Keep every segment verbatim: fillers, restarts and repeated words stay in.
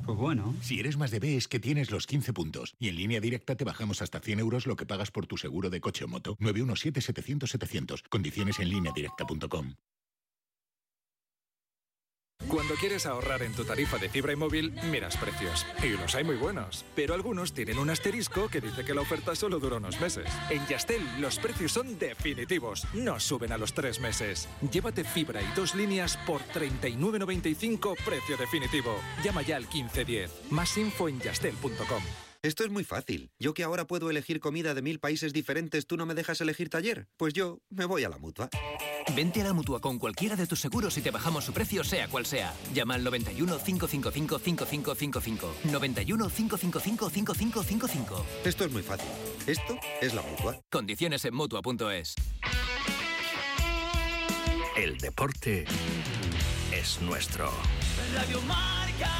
Pues bueno. Si eres más de B es que tienes los quince puntos. Y en Línea Directa te bajamos hasta cien euros lo que pagas por tu seguro de coche o moto. nueve uno siete, setecientos, setecientos. Condiciones en línea directa punto com. Cuando quieres ahorrar en tu tarifa de fibra y móvil, miras precios. Y los hay muy buenos. Pero algunos tienen un asterisco que dice que la oferta solo dura unos meses. En Yastel, los precios son definitivos. No suben a los tres meses. Llévate fibra y dos líneas por treinta y nueve noventa y cinco, precio definitivo. Llama ya al quince diez. Más info en yastel punto com. Esto es muy fácil. Yo que ahora puedo elegir comida de mil países diferentes, ¿tú no me dejas elegir taller? Pues yo me voy a la Mutua. Vente a la Mutua con cualquiera de tus seguros y te bajamos su precio, sea cual sea. Llama al noventa y uno, cinco cinco cinco, cinco cinco cinco cinco. noventa y uno, cinco cinco cinco, cinco cinco cinco cinco. Esto es muy fácil. Esto es la Mutua. Condiciones en Mutua punto es. El deporte es nuestro. Radio Marca.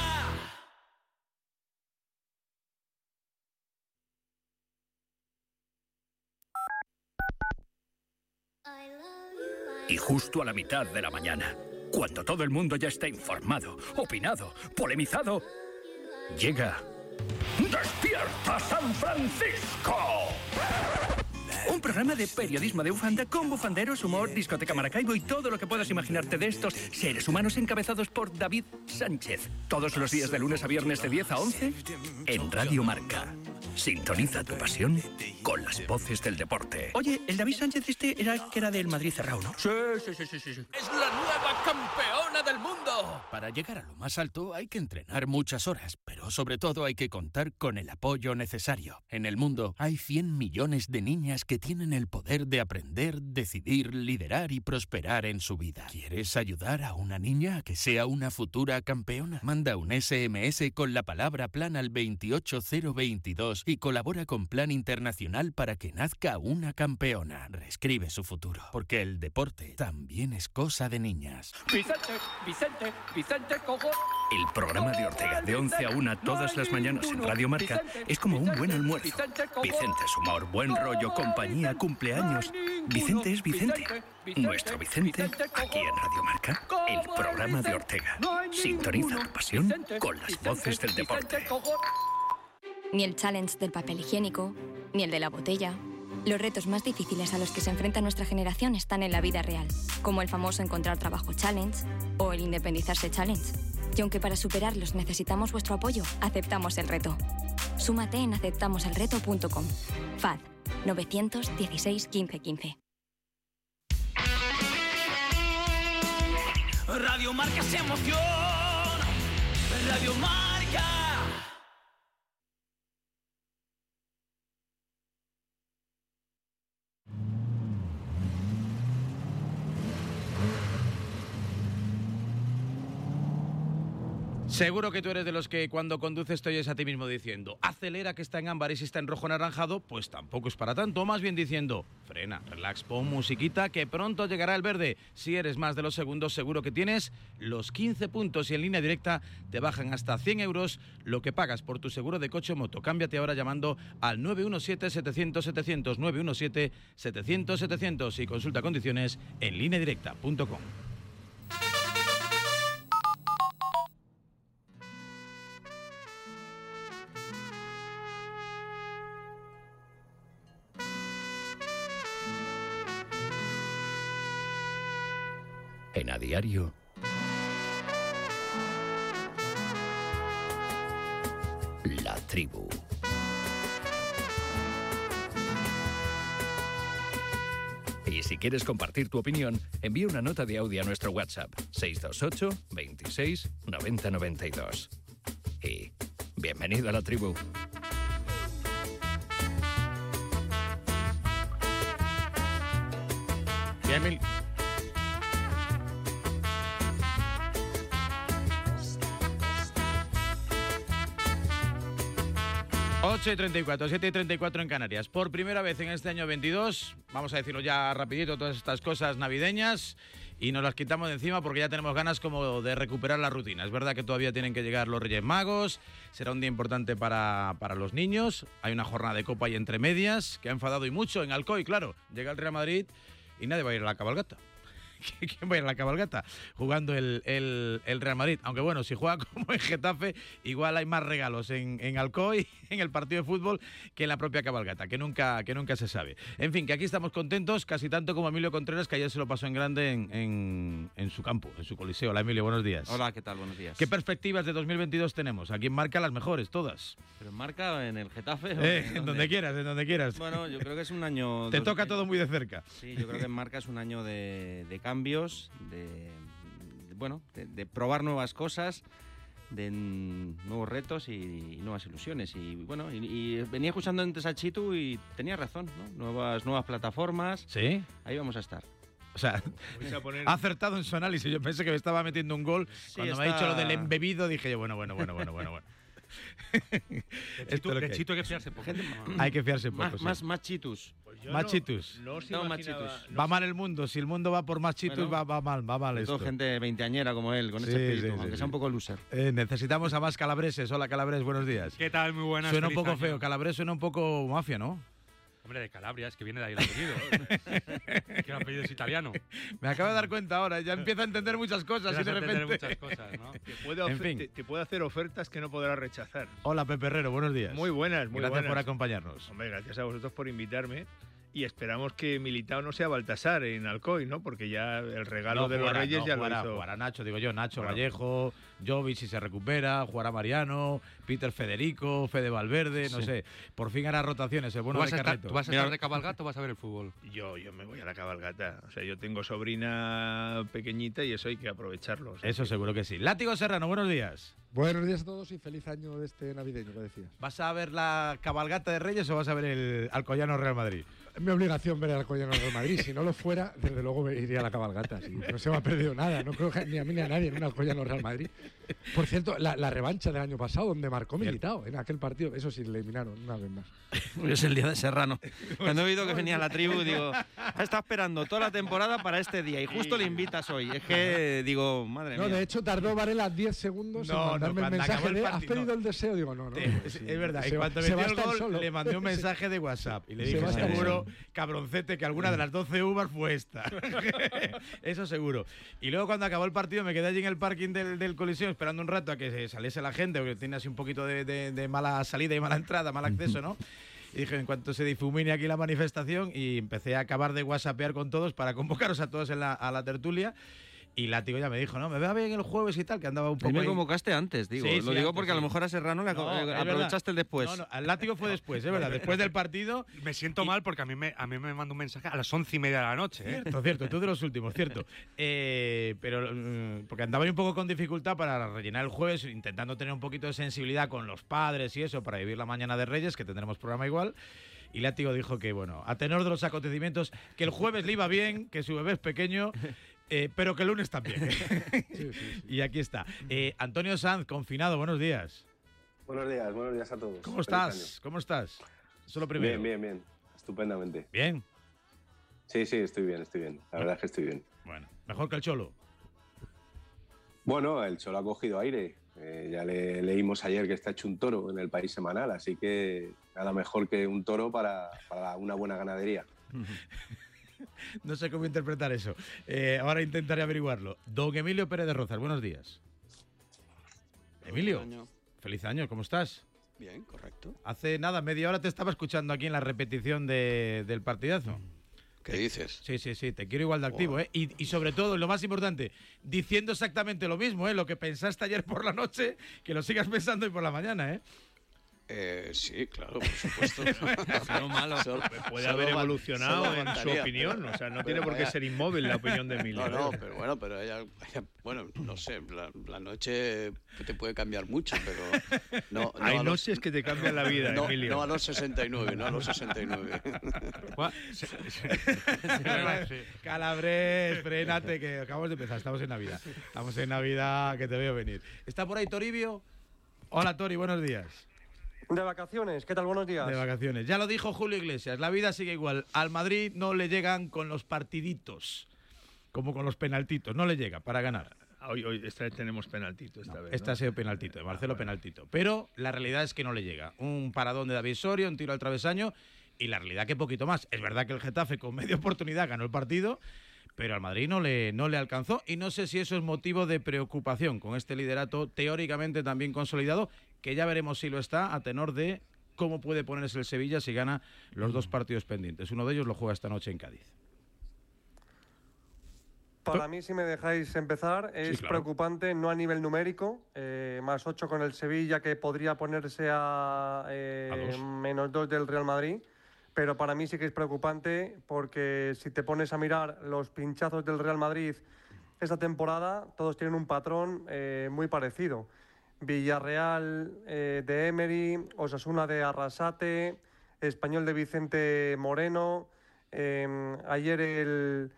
Y justo a la mitad de la mañana, cuando todo el mundo ya está informado, opinado, polemizado, llega ¡Despierta San Francisco! Un programa de periodismo de bufanda con bufanderos, humor, discoteca Maracaibo y todo lo que puedas imaginarte de estos seres humanos encabezados por David Sánchez. Todos los días de lunes a viernes de diez a once en Radio Marca. Sintoniza tu pasión con las voces del deporte. Oye, el David Sánchez este era que era del Madrid cerrado, ¿no? Sí, sí, sí, sí, sí. ¡Es la nueva campeona del mundo! Para llegar a lo más alto hay que entrenar muchas horas, pero sobre todo hay que contar con el apoyo necesario. En el mundo hay cien millones de niñas que tienen el poder de aprender, decidir, liderar y prosperar en su vida. ¿Quieres ayudar a una niña a que sea una futura campeona? Manda un ese eme ese con la palabra plan al veintiocho cero veintidós y colabora con Plan Internacional para que nazca una campeona. Reescribe su futuro, porque el deporte también es cosa de niñas. Vicente, Vicente, Vicente, cojo. El programa de Ortega de once a una todas las mañanas en Radio Marca es como un buen almuerzo. Vicente es humor, buen rollo, compañía, cumpleaños. Vicente es Vicente. Nuestro Vicente, aquí en Radio Marca, el programa de Ortega. Sintoniza tu pasión con las voces del deporte. Ni el challenge del papel higiénico, ni el de la botella. Los retos más difíciles a los que se enfrenta nuestra generación están en la vida real, como el famoso encontrar trabajo challenge o el independizarse challenge. Y aunque para superarlos necesitamos vuestro apoyo, aceptamos el reto. Súmate en aceptamos el reto punto com. F A D nueve uno seis, uno cinco uno cinco. Radio Marca se emociona. Radio Marca. Seguro que tú eres de los que cuando conduces te oyes a ti mismo diciendo acelera que está en ámbar y si está en rojo anaranjado, pues tampoco es para tanto. Más bien diciendo frena, relax, pon musiquita que pronto llegará el verde. Si eres más de los segundos, seguro que tienes los quince puntos y en Línea Directa te bajan hasta cien euros lo que pagas por tu seguro de coche o moto. Cámbiate ahora llamando al nueve uno siete, setecientos, setecientos, nueve uno siete, setecientos, setecientos y consulta condiciones en línea directa punto com. En A Diario, La Tribu. Y si quieres compartir tu opinión, envía una nota de audio a nuestro WhatsApp seis dos ocho, veintiséis, noventa, noventa y dos. Y bienvenido a La Tribu. Bien, mil... ocho y treinta y cuatro, siete y treinta y cuatro en Canarias. Por primera vez en este año veintidós, vamos a decirlo ya rapidito, todas estas cosas navideñas, y nos las quitamos de encima porque ya tenemos ganas como de recuperar la rutina. Es verdad que todavía tienen que llegar los Reyes Magos, será un día importante para, para los niños, hay una jornada de Copa ahí entre medias, que ha enfadado y mucho en Alcoy, claro, llega el Real Madrid y nadie va a ir a la cabalgata. ¿quién va a ir a la cabalgata? Jugando el, el, el Real Madrid. Aunque bueno, si juega como en Getafe, igual hay más regalos en, en Alcoy, en el partido de fútbol, que en la propia cabalgata, que nunca, que nunca se sabe. En fin, que aquí estamos contentos, casi tanto como Emilio Contreras, que ayer se lo pasó en grande en, en, en su campo, en su coliseo. Hola, Emilio, buenos días. Hola, ¿qué tal? Buenos días. ¿Qué perspectivas de dos mil veintidós tenemos? ¿A quién marca las mejores? Todas. ¿Pero en marca en el Getafe? Eh, en, en donde quieras, en donde quieras. Bueno, yo creo que es un año... Te dos... toca todo muy de cerca. Sí, yo creo que en marca es un año de, de cambios, de, de bueno, de, de probar nuevas cosas, de nuevos retos y, y nuevas ilusiones. Y bueno, y, y venía escuchando antes a Chitu y tenía razón, ¿no? Nuevas, nuevas plataformas. Sí. Ahí vamos a estar. O sea, a poner... ha acertado en su análisis. Yo pensé que me estaba metiendo un gol. Sí, cuando está... me ha dicho lo del embebido, dije yo, bueno, bueno, bueno, bueno, bueno, bueno. De Chito, de Chito hay que fiarse poco. Hay que fiarse poco, más, sí. más, más chitus. Pues más no, chitus. No, no, más chitus. Va mal el mundo. Si el mundo va por más chitus, bueno, va, va mal, va mal esto. Todo gente veinteañera como él, con sí, ese espíritu, sí, aunque sí, sea un poco loser. Eh, necesitamos a más calabreses. Hola, Calabres, buenos días. ¿Qué tal? Muy buenas. Suena un poco año. feo. Calabres suena un poco mafia, ¿no? Hombre, de Calabria, es que viene de ahí el apellido. Que el apellido es italiano. Me acabo de dar cuenta ahora, ya empiezo a entender muchas cosas y de repente... muchas cosas, ¿no? Te puede, en fin. te, te puede hacer ofertas que no podrás rechazar. Hola, Pepe Herrero, buenos días. Muy buenas, muy gracias buenas. por acompañarnos. Hombre, gracias a vosotros por invitarme. Y esperamos que Militao no sea Baltasar en Alcoy, ¿no? Porque ya el regalo no, de jugará, los Reyes no, ya jugará, lo hizo. Jugará Nacho, digo yo, Nacho bueno. Vallejo, Jovic si se recupera, jugará Mariano, Peter Federico, Fede Valverde, no sí. sé. Por fin hará rotaciones, el bueno de Carreto. ¿Tú vas a estar de cabalgata o vas a ver el fútbol? Yo, yo me voy a la cabalgata. O sea, yo tengo sobrina pequeñita y eso hay que aprovecharlo. O sea, eso que... seguro que sí. Látigo Serrano, buenos días. Buenos días a todos y feliz año de este navideño, que decías. ¿Vas a ver la cabalgata de Reyes o vas a ver el Alcoyano Real Madrid? Es mi obligación ver el Alcoyano Real Madrid. Si no lo fuera, desde luego me iría a la cabalgata. Sí. No se me ha perdido nada. No creo que ni a mí ni a nadie en un Alcoyano Real Madrid. Por cierto, la, la revancha del año pasado, donde marcó Militao en aquel partido, eso sí, le eliminaron una vez más. Es el día de Serrano. Cuando he oído que venía la tribu, digo, está esperando toda la temporada para este día y justo le invitas hoy. Es que digo, madre no, mía. No, de hecho tardó Varela diez segundos no, en mandarme no, el mensaje de ¿has pedido no. el deseo? Digo, no, no. Sí, no sí, sí, es verdad, se, y cuando se metió el gol solo. le mandé un mensaje de WhatsApp y le se dije, seguro, cabroncete, que alguna de las doce uvas fue esta. Eso seguro. Y luego cuando acabó el partido me quedé allí en el parking del, del Coliseo esperando un rato a que saliese la gente, porque tiene así un poquito de, de, de mala salida y mala entrada, mal acceso, ¿no? Y dije, en cuanto se difumine aquí la manifestación, y empecé a acabar de whatsappear con todos para convocaros a todos en la, a la tertulia. Y Látigo ya me dijo, no, me va bien el jueves y tal, que andaba un poco. Y me ahí. convocaste antes, digo. Sí, Lo sí, digo antes, porque sí. a lo mejor a Serrano le no, eh, aprovechaste el después. No, no, al Látigo fue después, es verdad. Después del partido. Me siento y... mal porque a mí me, a mí me mandó un mensaje a las once y media de la noche. ¿eh? Cierto, cierto, tú de los últimos, cierto. Eh, pero mm, porque andaba yo un poco con dificultad para rellenar el jueves, intentando tener un poquito de sensibilidad con los padres y eso, para vivir la mañana de Reyes, que tendremos programa igual. Y Látigo dijo que, bueno, a tenor de los acontecimientos, que el jueves le iba bien, que su bebé es pequeño. Eh, pero que el lunes también. Sí, sí, sí. Y aquí está. Eh, Antonio Sanz, confinado, buenos días. Buenos días, buenos días a todos. ¿Cómo estás? ¿Cómo estás? Eso es lo primero. Bien, bien, bien. Estupendamente. ¿Bien? Sí, sí, estoy bien, estoy bien. La verdad es que estoy bien. Bueno, mejor que el Cholo. Bueno, el Cholo ha cogido aire. Eh, ya le leímos ayer que está hecho un toro en el País Semanal, así que nada mejor que un toro para, para una buena ganadería. No sé cómo interpretar eso. Eh, ahora intentaré averiguarlo. Don Emilio Pérez de Rozas, buenos días. Emilio, feliz año. Feliz año, ¿cómo estás? Bien, correcto. Hace nada, media hora te estaba escuchando aquí en la repetición de, del partidazo. ¿Qué dices? Sí, sí, sí, te quiero igual de activo, wow. ¿eh? Y, y sobre todo, lo más importante, diciendo exactamente lo mismo, ¿eh? Lo que pensaste ayer por la noche, que lo sigas pensando hoy por la mañana, ¿eh? Eh, sí, claro, por supuesto. No malo. Puede solo haber evolucionado en faltaría, su opinión, o sea, no tiene por qué ser inmóvil la opinión de Emilio. No, no, pero bueno, pero ella, ella bueno, no sé, la, la noche te puede cambiar mucho, pero no. no Hay los, noches que te cambian la vida, no, Emilio. No a los sesenta y nueve, no a los sesenta y nueve. Calabres, frénate, que acabamos de empezar, estamos en Navidad. Estamos en Navidad, que te veo venir. ¿Está por ahí Toribio? Hola, Tori, buenos días. De vacaciones, ¿qué tal? Buenos días. De vacaciones. Ya lo dijo Julio Iglesias, la vida sigue igual. Al Madrid no le llegan con los partiditos, como con los penaltitos, no le llega para ganar. Hoy, hoy esta vez tenemos penaltito, esta no, vez. Este ¿no? ha sido penaltito, de Marcelo ah, bueno. penaltito. Pero la realidad es que no le llega. Un paradón de David Soria, un tiro al travesaño y la realidad que poquito más. Es verdad que el Getafe con media oportunidad ganó el partido, pero al Madrid no le, no le alcanzó, y no sé si eso es motivo de preocupación con este liderato teóricamente también consolidado, que ya veremos si lo está, a tenor de cómo puede ponerse el Sevilla si gana los dos partidos pendientes. Uno de ellos lo juega esta noche en Cádiz. Para mí, si me dejáis empezar, es Sí, claro. preocupante, no a nivel numérico, eh, más ocho con el Sevilla, que podría ponerse a, eh, A dos. menos dos del Real Madrid, pero para mí sí que es preocupante, porque si te pones a mirar los pinchazos del Real Madrid esta temporada, todos tienen un patrón eh, muy parecido. Villarreal eh, de Emery, Osasuna de Arrasate, Español de Vicente Moreno, eh, ayer el...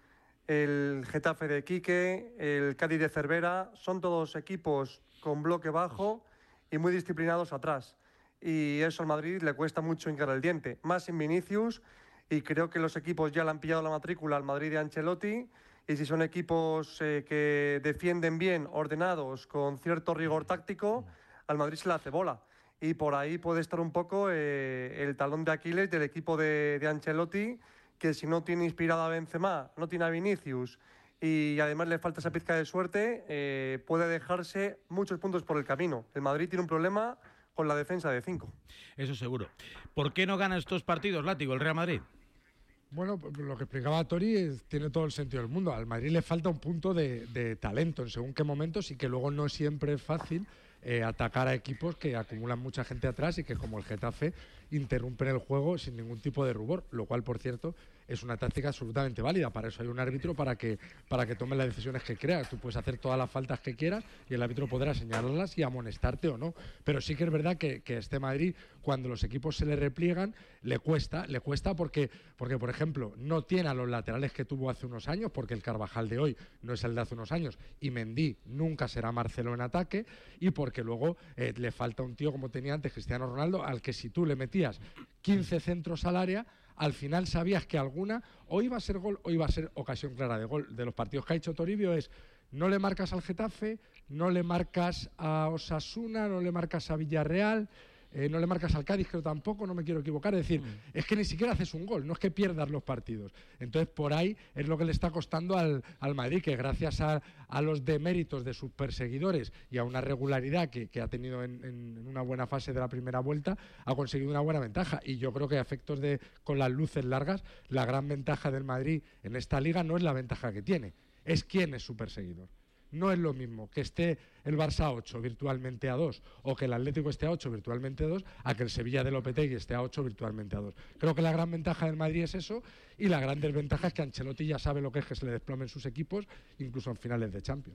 el Getafe de Quique, el Cádiz de Cervera, son todos equipos con bloque bajo y muy disciplinados atrás. Y eso al Madrid le cuesta mucho hincar el diente, más sin Vinicius, y creo que los equipos ya le han pillado la matrícula al Madrid de Ancelotti, y si son equipos eh, que defienden bien, ordenados, con cierto rigor táctico, al Madrid se le hace bola. Y por ahí puede estar un poco eh, el talón de Aquiles del equipo de, de Ancelotti, que si no tiene inspirado a Benzema, no tiene a Vinicius y además le falta esa pizca de suerte, eh, puede dejarse muchos puntos por el camino. El Madrid tiene un problema con la defensa de cinco. Eso seguro. ¿Por qué no gana estos partidos, Látigo, el Real Madrid? Bueno, pues lo que explicaba Tori es- tiene todo el sentido del mundo. Al Madrid le falta un punto de, de talento en según qué momentos, y que luego no siempre es fácil eh, atacar a equipos que acumulan mucha gente atrás y que, como el Getafe, interrumpen el juego sin ningún tipo de rubor, lo cual, por cierto, es una táctica absolutamente válida. Para eso hay un árbitro, para que, para que tome las decisiones que creas. Tú puedes hacer todas las faltas que quieras y el árbitro podrá señalarlas y amonestarte o no. Pero sí que es verdad que, que este Madrid, cuando los equipos se le repliegan, le cuesta, le cuesta porque, porque, por ejemplo, no tiene a los laterales que tuvo hace unos años, porque el Carvajal de hoy no es el de hace unos años, y Mendy nunca será Marcelo en ataque, y porque luego eh, le falta un tío como tenía antes Cristiano Ronaldo, al que si tú le metías quince centros al área, al final sabías que alguna o iba a ser gol o iba a ser ocasión clara de gol. De los partidos que ha hecho Toribio es: no le marcas al Getafe, no le marcas a Osasuna, no le marcas a Villarreal, eh, no le marcas al Cádiz, creo tampoco, no me quiero equivocar. Es decir, mm. es que ni siquiera haces un gol, no es que pierdas los partidos. Entonces, por ahí es lo que le está costando al, al Madrid, que gracias a, a los deméritos de sus perseguidores y a una regularidad que, que ha tenido en, en, en una buena fase de la primera vuelta, ha conseguido una buena ventaja. Y yo creo que a efectos de con las luces largas, la gran ventaja del Madrid en esta liga no es la ventaja que tiene, es quién es su perseguidor. No es lo mismo que esté el Barça a ocho virtualmente a dos, o que el Atlético esté a ocho virtualmente a dos, a que el Sevilla de Lopetegui esté a ocho virtualmente a dos. Creo que la gran ventaja del Madrid es eso, y la gran desventaja es que Ancelotti ya sabe lo que es que se le desplomen sus equipos, incluso en finales de Champions.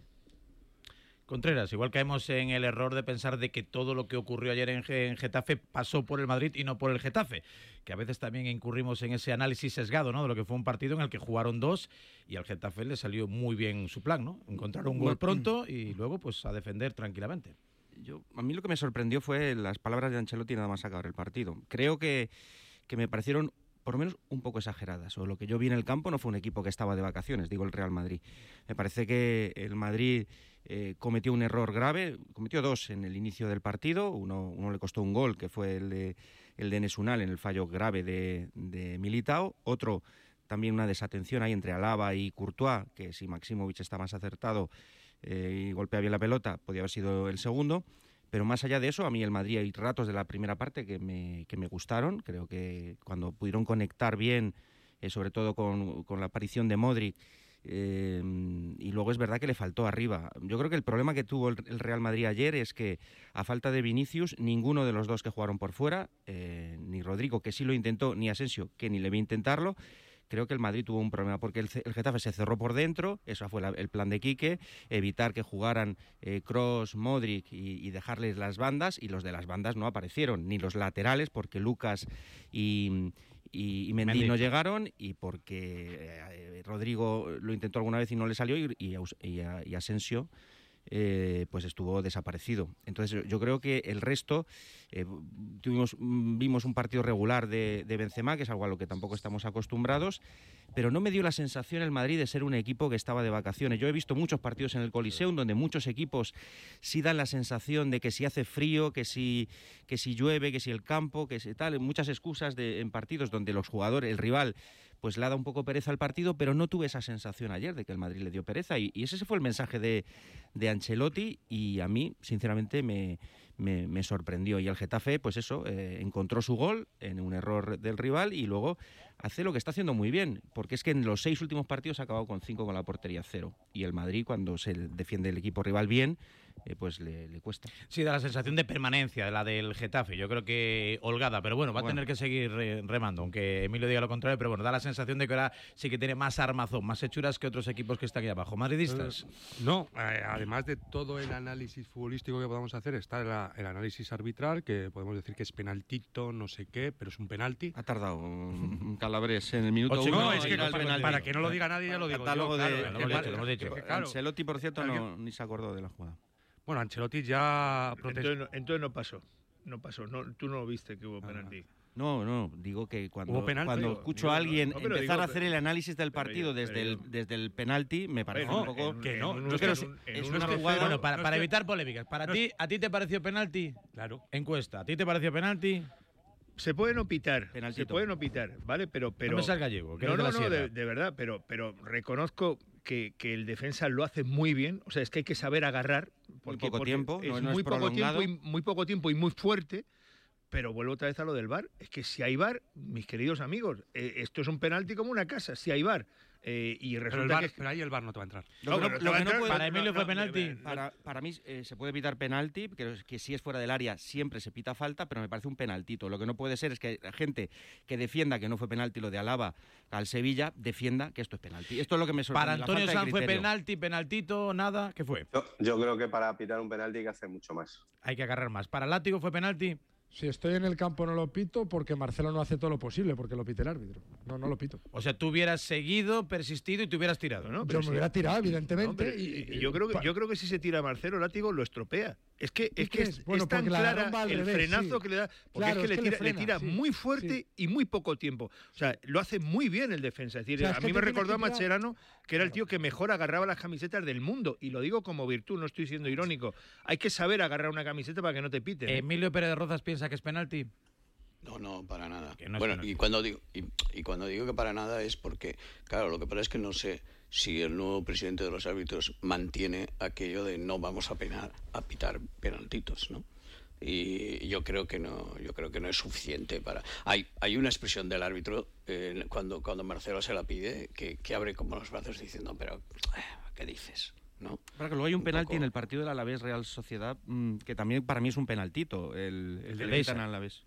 Contreras, igual caemos en el error de pensar de que todo lo que ocurrió ayer en, Ge- en Getafe pasó por el Madrid y no por el Getafe, que a veces también incurrimos en ese análisis sesgado, ¿no?, de lo que fue un partido en el que jugaron dos y al Getafe le salió muy bien su plan, ¿no? Encontrar un gol pronto y luego pues a defender tranquilamente. Yo, a mí lo que me sorprendió fue las palabras de Ancelotti nada más acabar el partido. Creo que, que me parecieron por lo menos un poco exageradas, o lo que yo vi en el campo no fue un equipo que estaba de vacaciones, digo el Real Madrid. Me parece que el Madrid eh, cometió un error grave, cometió dos en el inicio del partido, uno, uno le costó un gol, que fue el de, el de Nesunal en el fallo grave de, de Militao, otro también una desatención ahí entre Alaba y Courtois, que si Maximovic está más acertado eh, y golpea bien la pelota, podía haber sido el segundo. Pero más allá de eso, a mí el Madrid hay ratos de la primera parte que me, que me gustaron. Creo que cuando pudieron conectar bien, eh, sobre todo con, con la aparición de Modric, eh, y luego es verdad que le faltó arriba. Yo creo que el problema que tuvo el, el Real Madrid ayer es que, a falta de Vinicius, ninguno de los dos que jugaron por fuera, eh, ni Rodrigo, que sí lo intentó, ni Asensio, que ni le vi intentarlo, creo que el Madrid tuvo un problema, porque el, el Getafe se cerró por dentro, eso fue la, el plan de Quique, evitar que jugaran eh, Kroos, Modric y, y dejarles las bandas, y los de las bandas no aparecieron, ni los laterales, porque Lucas y, y, y Mendy, Mendy no llegaron, y porque eh, Rodrigo lo intentó alguna vez y no le salió, y, y, y, y Asensio Eh, pues estuvo desaparecido. Entonces yo creo que el resto eh, tuvimos vimos un partido regular de, de Benzema, que es algo a lo que tampoco estamos acostumbrados, pero no me dio la sensación el Madrid de ser un equipo que estaba de vacaciones. Yo he visto muchos partidos en el Coliseum donde muchos equipos sí dan la sensación de que si hace frío, que si, que si llueve, que si el campo, que si tal, muchas excusas de, en partidos donde los jugadores, el rival, pues le ha dado un poco pereza al partido, pero no tuve esa sensación ayer de que el Madrid le dio pereza, y, y ese fue el mensaje de, de Ancelotti, y a mí, sinceramente, me, me, me sorprendió. Y el Getafe, pues eso, eh, encontró su gol en un error del rival y luego hace lo que está haciendo muy bien, porque es que en los seis últimos partidos ha acabado con cinco con la portería cero, y el Madrid, cuando se defiende el equipo rival bien, eh, pues le, le cuesta. Sí, da la sensación de permanencia, la del Getafe, yo creo que holgada, pero bueno, va bueno. a tener que seguir eh, remando, aunque Emilio diga lo contrario, pero bueno, da la sensación de que ahora sí que tiene más armazón, más hechuras que otros equipos que están aquí abajo. ¿Madridistas? Eh, no, eh, además de todo el análisis futbolístico que podamos hacer, está la, el análisis arbitral, que podemos decir que es penaltito, no sé qué, pero es un penalti. Ha tardado un Calabres en el minuto Ocho, uno. No, es que no, para, para que no lo diga nadie, ya lo digo yo. De, claro, lo hemos dicho, lo hemos dicho. Claro, Ancelotti, por cierto, no, ni se acordó de la jugada. Bueno, Ancelotti ya protestó. Entonces, no, entonces no pasó. No pasó. No, tú no lo viste que hubo penalti. No, no, digo que cuando, penalti, cuando digo, escucho digo, a alguien no, empezar digo, a hacer el análisis del partido pero, desde, pero, el, desde el penalti, me parece no, un poco... En, que no, en, no, es, que es, un, es una jugada... Bueno, para, para evitar polémicas, ¿para no, ti, ¿a ti te pareció penalti? Claro. Encuesta, ¿a ti te pareció penalti? Se puede no pitar, Penaltito. se puede no pitar, ¿vale? Pero, pero no me salga gallego, que no, no, no, de, no de, de verdad, pero, pero reconozco que, que el defensa lo hace muy bien, o sea, es que hay que saber agarrar. Porque, muy poco porque tiempo, es no, no muy es poco prolongado. tiempo y muy poco tiempo y muy fuerte. Pero vuelvo otra vez a lo del V A R. Es que si hay V A R, mis queridos amigos, eh, esto es un penalti como una casa. Si hay V A R. Eh, y resulta pero, el VAR, que... pero ahí el V A R no te va a entrar. Lo, no, lo, lo que no puede, para Emilio no, fue no, penalti. Para, para mí eh, se puede pitar penalti, que, que si es fuera del área siempre se pita falta, pero me parece un penaltito. Lo que no puede ser es que la gente que defienda que no fue penalti lo de Alaba al Sevilla, defienda que esto es penalti. Esto es lo que me sorprende. Para Antonio Sanz fue penalti, penaltito, nada. ¿Qué fue? Yo, yo creo que para pitar un penalti hay que hacer mucho más. Hay que agarrar más. ¿Para Látigo fue penalti? Si estoy en el campo no lo pito porque Marcelo no hace todo lo posible porque lo pite el árbitro. No, no lo pito. O sea, tú hubieras seguido, persistido y te hubieras tirado, ¿no? Pero yo me hubiera tirado, evidentemente. No, pero, y, y yo, creo que, yo creo que si se tira a Marcelo, Látigo lo estropea. Es que es, que es, bueno, es tan clara el revés, frenazo sí. que le da. Porque claro, es que, es que le, tira, le, frena, le tira sí, muy fuerte sí. y muy poco tiempo. O sea, lo hace muy bien el defensa. Es decir, o sea, a mí me recordó a Mascherano, que era el tío que mejor agarraba las camisetas del mundo. Y lo digo como virtud, no estoy siendo irónico. Hay que saber agarrar una camiseta para que no te piten. Emilio Pérez de Rozas piensa que es penalti. No, no, para nada. No bueno, y cuando digo y, y cuando digo que para nada es porque, claro, lo que pasa es que no sé si el nuevo presidente de los árbitros mantiene aquello de no vamos a penar, a pitar penaltitos, ¿no? Y yo creo que no, yo creo que no es suficiente para. Hay, hay una expresión del árbitro eh, cuando cuando Marcelo se la pide que, que abre como los brazos diciendo, pero ¿qué dices? ¿No? Para que luego hay un, un penalti poco... en el partido del Alavés Real Sociedad mmm, que también para mí es un penaltito, el, el, el que le pitan al Alavés.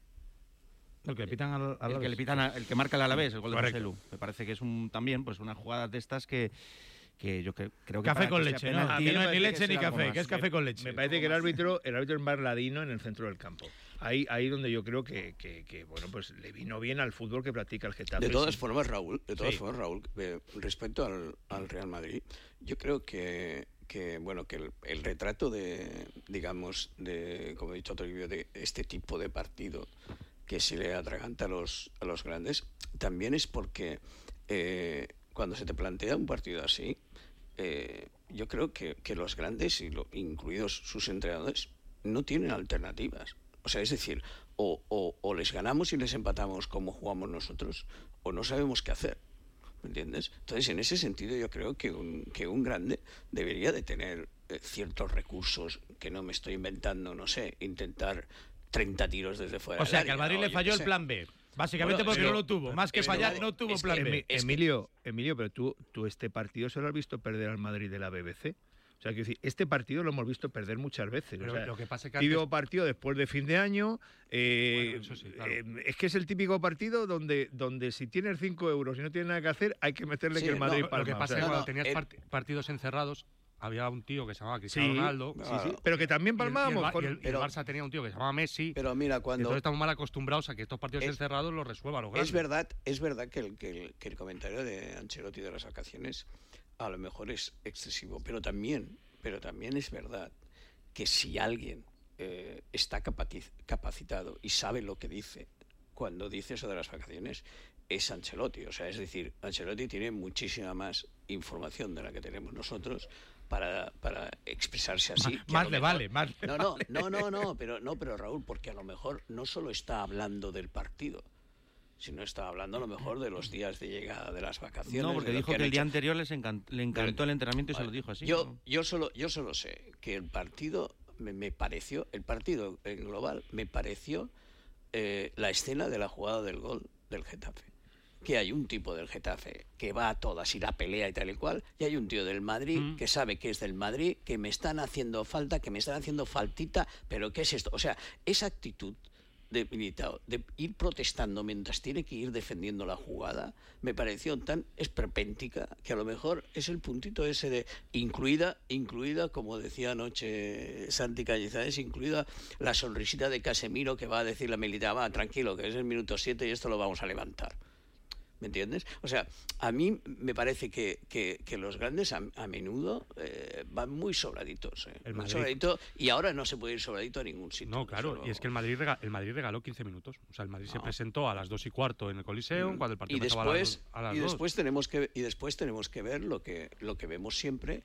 El que le pitan al, al el que le pitan a, el que marca el Alavés, el gol de Marcelo. Me parece que es un también pues una jugada de estas que que yo que, creo que café con que leche, ¿no? Que no es ni leche ni café, que es café con leche. Me parece que el árbitro el árbitro es más ladino en el centro del campo. Ahí ahí donde yo creo que, que, que bueno, pues le vino bien al fútbol que practica el Getafe. De todas formas, Raúl, de todas sí. formas, Raúl, eh, respecto al, al Real Madrid, yo creo que que bueno que el, el retrato de digamos de como he dicho otro libro de este tipo de partido que se le atraganta a los a los grandes también es porque eh, cuando se te plantea un partido así eh, yo creo que, que los grandes y lo, incluidos sus entrenadores no tienen alternativas, o sea, es decir, o, o, o les ganamos y les empatamos como jugamos nosotros o no sabemos qué hacer. ¿Me entiendes? Entonces, en ese sentido, yo creo que un, que un grande debería de tener eh, ciertos recursos que no me estoy inventando, no sé, intentar treinta tiros desde fuera. O sea, del que área, al Madrid ¿no? le falló el plan B. Básicamente bueno, porque pero, no lo tuvo. Más que fallar, no, no tuvo es plan que, B. Emilio, Emilio, pero tú, tú este partido se lo has visto perder al Madrid de la B B C. O sea, quiero decir, este partido lo hemos visto perder muchas veces. Pero o sea, lo que pasa es que típico antes... partido después de fin de año. Eh, bueno, eso sí, claro. eh, es que es el típico partido donde, donde si tienes cinco euros y no tienes nada que hacer, hay que meterle sí, que el Madrid no, palma. Lo que pasa o sea, es que no, cuando tenías el... part partidos encerrados, había un tío que se llamaba Cristiano sí, Ronaldo. Sí, sí, pero que también palmábamos. Y el, con... y el, y el, pero, y el Barça tenía un tío que se llamaba Messi. Pero mira, cuando. Entonces estamos mal acostumbrados a que estos partidos es, encerrados los resuelvan los grandes. Es verdad, es verdad que el, que, el, que el comentario de Ancelotti de las vacaciones a lo mejor es excesivo, pero también, pero también es verdad que si alguien eh, está capacitado y sabe lo que dice cuando dice eso de las vacaciones, es Ancelotti. O sea, es decir, Ancelotti tiene muchísima más información de la que tenemos nosotros para, para expresarse así. Más, más le mejor, vale, más le no, no, vale. no, no, no, pero no, pero Raúl, porque a lo mejor no solo está hablando del partido, sino está hablando a lo mejor de los días de llegada de las vacaciones. No, porque dijo que, que el día anterior les encant le encantó pero, el entrenamiento y vale, se lo dijo así. Yo, ¿no? yo, solo, yo solo sé que el partido me, me pareció, el partido en global me pareció eh, la escena de la jugada del gol del Getafe. Que hay un tipo del Getafe que va a todas y la pelea y tal y cual, y hay un tío del Madrid mm. que sabe que es del Madrid, que me están haciendo falta, que me están haciendo faltita, pero ¿qué es esto? O sea, esa actitud de Militao, de ir protestando mientras tiene que ir defendiendo la jugada, me pareció tan esperpéntica que a lo mejor es el puntito ese de incluida, incluida, como decía anoche Santi Cañizares, incluida la sonrisita de Casemiro que va a decirle a Militao, va, tranquilo, que es el minuto siete y esto lo vamos a levantar. ¿Me entiendes? O sea, a mí me parece que, que, que los grandes a, a menudo eh, van muy sobraditos. ¿eh? El muy sobradito, y ahora no se puede ir sobradito a ningún sitio. No, claro, solo... y es que el Madrid, rega, el Madrid regaló quince minutos. O sea, el Madrid no. se presentó a las dos y cuarto en el Coliseum, mm. cuando el partido y después, empezaba a las, a las y dos. Después tenemos que, y después tenemos que ver lo que, lo que vemos siempre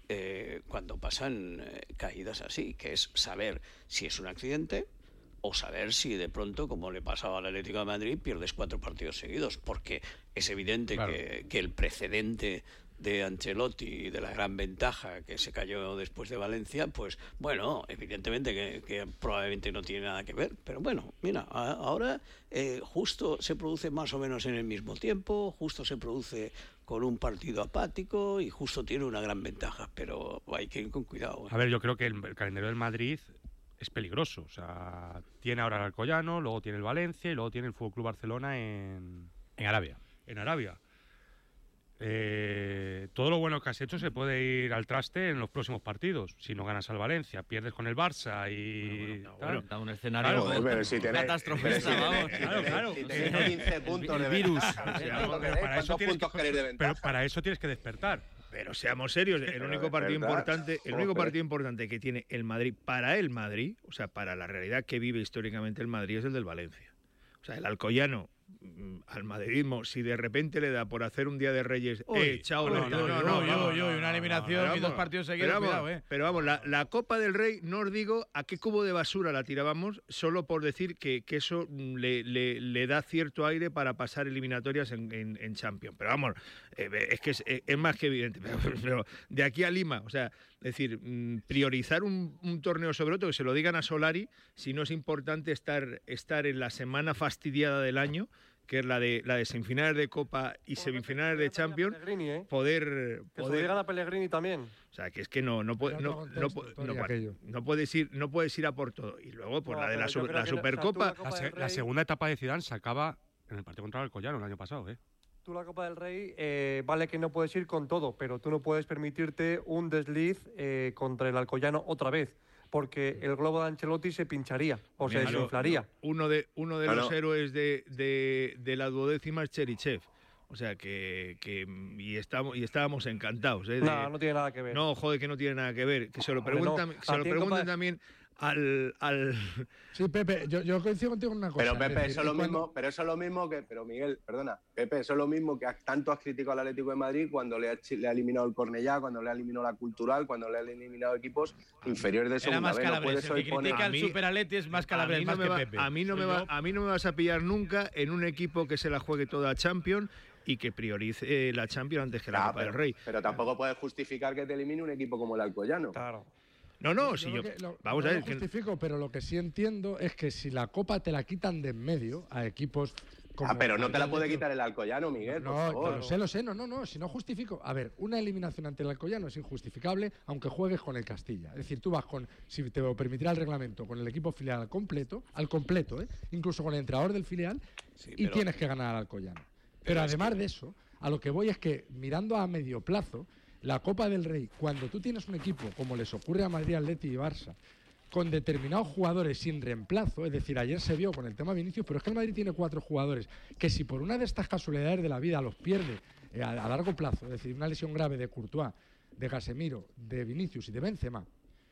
eh, cuando pasan eh, caídas así, que es saber si es un accidente o saber si de pronto, como le pasaba al Atlético de Madrid, pierdes cuatro partidos seguidos, porque es evidente claro. que, que el precedente de Ancelotti, de la gran ventaja que se cayó después de Valencia, pues bueno, evidentemente que, que probablemente no tiene nada que ver, pero bueno, mira, a, ahora eh, justo se produce más o menos en el mismo tiempo, justo se produce con un partido apático y justo tiene una gran ventaja, pero hay que ir con cuidado. ¿eh? A ver, yo creo que el, el calendario del Madrid es peligroso, o sea, tiene ahora el Alcoyano, luego tiene el Valencia y luego tiene el Fútbol Club Barcelona en, en Arabia. En Arabia. Eh, todo lo bueno que has hecho se puede ir al traste en los próximos partidos. Si no ganas al Valencia, pierdes con el Barça y... No, bueno, no, bueno, está un escenario claro, joder, pero si tenés, catastrofista, pero si vamos. Claro, claro. Si tenéis quince puntos el, de virus. ¿Cuántos queréis de ventaja? Pero para eso tienes que despertar. Pero seamos serios, el único partido verdad, importante, el único partido importante que tiene el Madrid para el Madrid, o sea, para la realidad que vive históricamente el Madrid, es el del Valencia. O sea, el Alcoyano al madridismo, si de repente le da por hacer un día de Reyes, uy, eh, chao, no, no, no, no, no, no, una eliminación vamos, y dos partidos seguidos, pero vamos, cuidado, eh. Pero vamos, la, la Copa del Rey, no os digo a qué cubo de basura la tirábamos, solo por decir que, que eso le, le, le da cierto aire para pasar eliminatorias en, en, en Champions. Pero vamos, eh, es que es, es más que evidente. Pero, pero de aquí a Lima, o sea, es decir, priorizar un, un torneo sobre otro, que se lo digan a Solari, si no es importante estar, estar en la semana fastidiada del año, que es la de la de semifinales de Copa y semifinales de Champions, ¿eh? poder que poder gana Pellegrini también. O sea, que es que no no puede, no, no, no, no, no puedes ir no puedes ir a por todo. Y luego pues no, la de la, su, la Supercopa, la, se, la segunda etapa de Zidane se acaba en el partido contra el Alcoyano el año pasado, ¿eh? Tú la Copa del Rey, eh, vale que no puedes ir con todo, pero tú no puedes permitirte un desliz eh, contra el Alcoyano otra vez, porque el globo de Ancelotti se pincharía o se desinflaría. Uno de, uno de los héroes de, de, de la duodécima es Cherichev. O sea, que, que y, estamos, y estábamos encantados. ¿eh? De, no, no tiene nada que ver. No, joder, que no tiene nada que ver. Que se lo preguntan, no, se lo preguntan también al, al... Sí, Pepe, yo, yo coincido contigo en una cosa. Pero Pepe, decir, eso es lo cuando... mismo, pero eso es lo mismo que, pero Miguel, perdona, Pepe, eso es lo mismo que tanto has criticado al Atlético de Madrid cuando le ha, le ha eliminado el Cornellá, cuando le ha eliminado la Cultural, cuando le ha eliminado equipos inferiores de segunda vez. No puedes hoy poner... critica al Superatleti es más Calabres, más no que va, Pepe. A mí no me va, a mí no me vas a pillar nunca en un equipo que se la juegue toda Champions y que priorice eh, la Champions antes que la ah, Copa pero, del Rey. Pero tampoco puedes justificar que te elimine un equipo como el Alcoyano. Claro. No, no, si yo, que, lo, vamos no a ver. Lo justifico, que... pero lo que sí entiendo es que si la Copa te la quitan de en medio a equipos como... Ah, pero no te la puede quitar el Alcoyano, Miguel, no, por favor. Claro, sé, lo sé, no, no, no, si no justifico... A ver, una eliminación ante el Alcoyano es injustificable aunque juegues con el Castilla. Es decir, tú vas con, si te lo permitirá el reglamento, con el equipo filial al completo, al completo, ¿eh? Incluso con el entrenador del filial, sí, y pero... tienes que ganar al Alcoyano. Pero, pero además que... de eso, a lo que voy es que, mirando a medio plazo, la Copa del Rey, cuando tú tienes un equipo, como les ocurre a Madrid, Atleti y Barça, con determinados jugadores sin reemplazo, es decir, ayer se vio con el tema Vinicius, pero es que el Madrid tiene cuatro jugadores que si por una de estas casualidades de la vida los pierde eh, a, a largo plazo, es decir, una lesión grave de Courtois, de Casemiro, de Vinicius y de Benzema,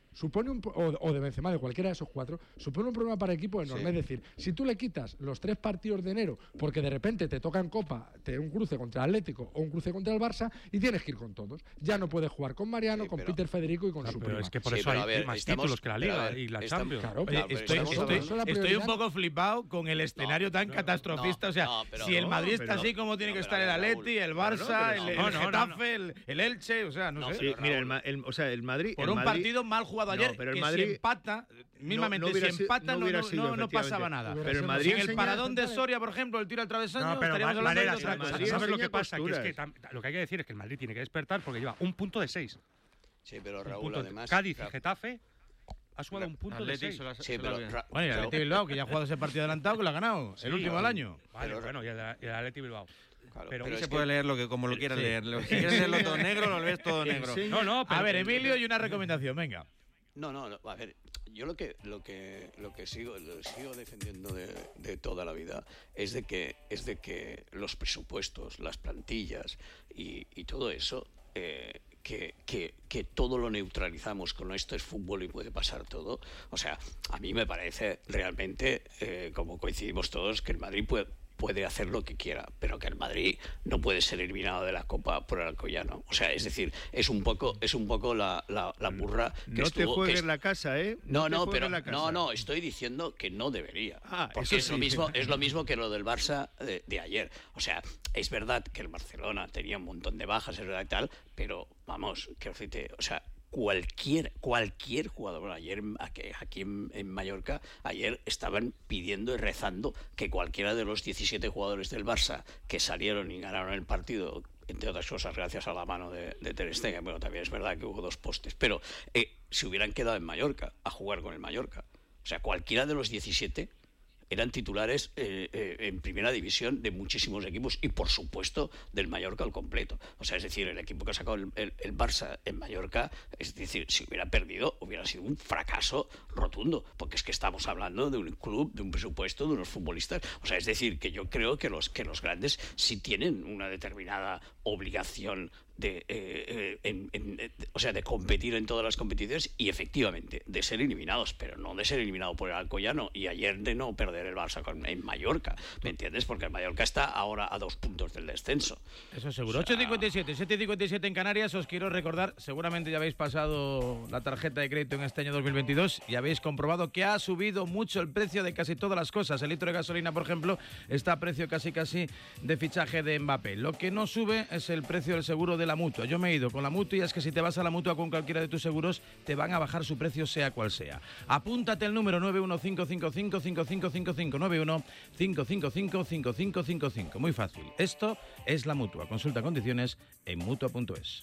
supone un, o, o de Benzema, de cualquiera de esos cuatro, supone un problema para el equipo enorme. Sí. Es decir, si tú le quitas los tres partidos de enero porque de repente te toca en Copa te un cruce contra el Atlético o un cruce contra el Barça y tienes que ir con todos. Ya no puedes jugar con Mariano, sí, con pero, Peter Federico y con no, su pero prima. Es que por sí, eso hay, ver, más estamos, títulos que la Liga ver, y la estamos, Champions. Claro, Oye, pero, estoy, estoy, estoy, estoy un poco flipado con el escenario no, tan no, catastrofista. No, o sea, no, pero, si el Madrid está así como tiene que estar el Atleti, el Barça, el, el Getafe, el, el Elche, o sea, no, sé. Sí, mira, el, el, o sea, el Madrid... Por el un Madrid, partido mal jugado ayer, pero el que Madrid, si empata, mismamente, si empata no, no, no, no pasaba nada. Pero el Madrid... En el paradón de Soria, por ejemplo, el tiro al travesaño, no, estaríamos hablando de otra cosa. ¿Sabes lo que pasa? Que es que lo que hay que decir es que el Madrid tiene que despertar porque lleva un punto de seis. Sí, pero Raúl, además... Cádiz y Getafe ha sumado un punto de seis. Sí, pero... Bueno, y el Atleti Bilbao, que ya ha jugado ese partido adelantado, que lo ha ganado, el último del año. Vale, bueno, y el Atleti Bilbao. Claro, pero, pero se puede que... leer lo que como lo quieras sí. leer. Si quieres leerlo todo negro, lo lees todo negro. Sí. No, no, pero... A ver, Emilio, y una recomendación, venga. No, no, no, a ver, yo lo que lo que lo que sigo lo sigo defendiendo de, de toda la vida es de que es de que los presupuestos, las plantillas y, y todo eso eh, que, que, que todo lo neutralizamos con esto es fútbol y puede pasar todo. O sea, a mí me parece realmente, eh, como coincidimos todos, que el Madrid puede puede hacer lo que quiera, pero que el Madrid no puede ser eliminado de la Copa por el Alcoyano. O sea, es decir, es un poco, es un poco la, la, la burra que no estuvo... te juegues que la casa, ¿eh? No, no, no pero no, no, estoy diciendo que no debería. Ah, porque es sí. lo mismo, es lo mismo que lo del Barça de, de ayer. O sea, es verdad que el Barcelona tenía un montón de bajas, es verdad y tal, pero vamos, que decirte, o sea, cualquier cualquier jugador ayer aquí en, en Mallorca ayer estaban pidiendo y rezando que cualquiera de los diecisiete jugadores del Barça que salieron y ganaron el partido, entre otras cosas gracias a la mano de, de Ter Stegen, bueno, también es verdad que hubo dos postes, pero eh, se hubieran quedado en Mallorca a jugar con el Mallorca, o sea, cualquiera de los diecisiete eran titulares eh, eh, en primera división de muchísimos equipos y, por supuesto, del Mallorca al completo. O sea, es decir, el equipo que ha sacado el, el, el Barça en Mallorca, es decir, si hubiera perdido, hubiera sido un fracaso rotundo, porque es que estamos hablando de un club, de un presupuesto, de unos futbolistas. O sea, es decir, que yo creo que los, que los grandes sí tienen una determinada obligación de, eh, en, en, en, o sea, de competir en todas las competiciones y efectivamente de ser eliminados, pero no de ser eliminado por el Alcoyano y ayer de no perder el Barça con, en Mallorca, ¿me entiendes? Porque el Mallorca está ahora a dos puntos del descenso. Eso seguro. O sea... ocho cincuenta y siete, siete cincuenta y siete en Canarias. Os quiero recordar, seguramente ya habéis pasado la tarjeta de crédito en este año dos mil veintidós y habéis comprobado que ha subido mucho el precio de casi todas las cosas. El litro de gasolina, por ejemplo, está a precio casi casi de fichaje de Mbappé. Lo que no sube es el precio del seguro de la Mutua. Yo me he ido con la Mutua y es que si te vas a la Mutua con cualquiera de tus seguros te van a bajar su precio sea cual sea. Apúntate el número nueve uno cinco cinco cinco cinco cinco cinco cinco nueve uno cinco cinco cinco cinco cinco cinco cinco. Muy fácil. Esto es la Mutua. Consulta condiciones en mutua punto es.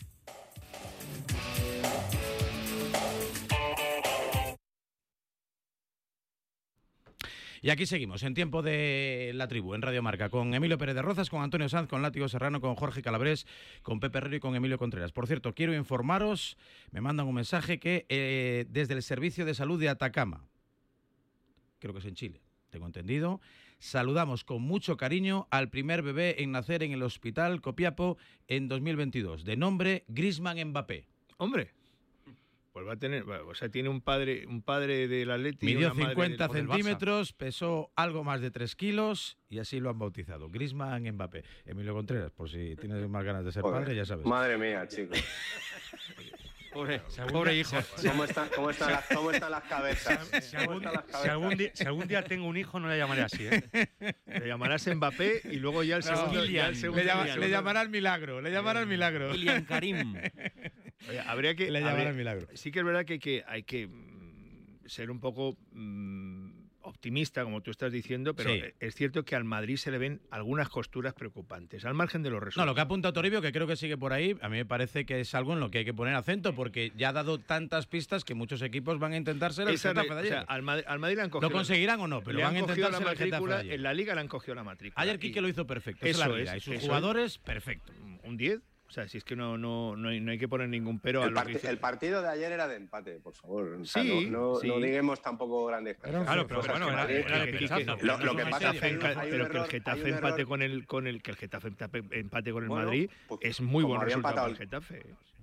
Y aquí seguimos, en tiempo de la tribu, en Radio Marca, con Emilio Pérez de Rozas, con Antonio Sanz, con Látigo Serrano, con Jorge Calabrés, con Pepe Herrero y con Emilio Contreras. Por cierto, quiero informaros, me mandan un mensaje que eh, desde el Servicio de Salud de Atacama, creo que es en Chile, tengo entendido, saludamos con mucho cariño al primer bebé en nacer en el Hospital Copiapó en dos mil veintidós, de nombre Griezmann Mbappé. ¡Hombre! Pues va a tener, o sea, tiene un padre, un padre del Atleti. Midió cincuenta centímetros, pesó algo más de tres kilos y así lo han bautizado. Griezmann Mbappé. Emilio Contreras, por si tienes más ganas de ser Joder. padre, ya sabes. Madre mía, chicos. Pobre, pobre hijo. ¿Cómo están, cómo están, las, cómo están las cabezas? Si, si, algún, las cabezas? Si, algún día, si algún día tengo un hijo, no le llamaré así, ¿eh? Le llamarás Mbappé y luego ya el no, segundo. Ya el segundo le, llama, le llamará el milagro. Le llamará el milagro. Kylian Karim. Oye, habría que. Le llamará el milagro. Sí que es verdad que hay que, hay que mm, ser un poco mmm, optimista, como tú estás diciendo, pero sí. Es cierto que al Madrid se le ven algunas costuras preocupantes, al margen de los resultados. No, lo que ha apuntado Toribio, que creo que sigue por ahí, a mí me parece que es algo en lo que hay que poner acento, porque ya ha dado tantas pistas que muchos equipos van a intentar ser el Getafe de ayer. O sea, al, Madrid, al Madrid le han cogido... ¿Lo conseguirán o no? Pero le van han a intentar la ser el Getafe de ayer. En la Liga le han cogido la matrícula. Ayer Quique lo hizo perfecto, eso es la Liga, es, y sus jugadores, es. perfecto. Un diez. O sea, si es que no, no, no, hay, no hay que poner ningún pero el a lo que hizo. El partido de ayer era de empate, por favor. O sea, sí, no, no, sí. no digamos tampoco grandes cosas. Claro, pero bueno, era, era de pinchazo. No, lo, lo que pasa es que, pero que el Getafe empate con el, con el que el Getafe empate con el Madrid es muy bueno resultado para el Getafe.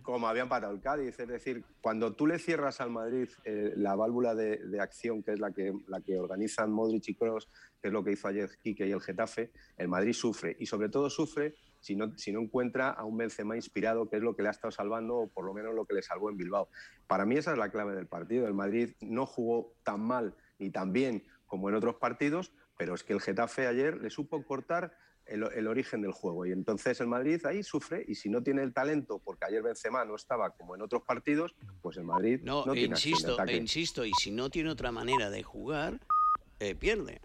como había empatado el Cádiz. Es decir, cuando tú le cierras al Madrid eh, la válvula de, de acción, que es la que, la que organizan Modric y Kroos, que es lo que hizo ayer Quique y el Getafe, el Madrid sufre. Y sobre todo sufre si no, si no encuentra a un Benzema inspirado, que es lo que le ha estado salvando, o por lo menos lo que le salvó en Bilbao. Para mí esa es la clave del partido. El Madrid no jugó tan mal ni tan bien como en otros partidos, pero es que el Getafe ayer le supo cortar El, el origen del juego, y entonces el Madrid ahí sufre, y si no tiene el talento, porque ayer Benzema no estaba como en otros partidos, pues el Madrid no, no tiene insisto, acción de ataque. insisto, y si no tiene otra manera de jugar, eh, pierde.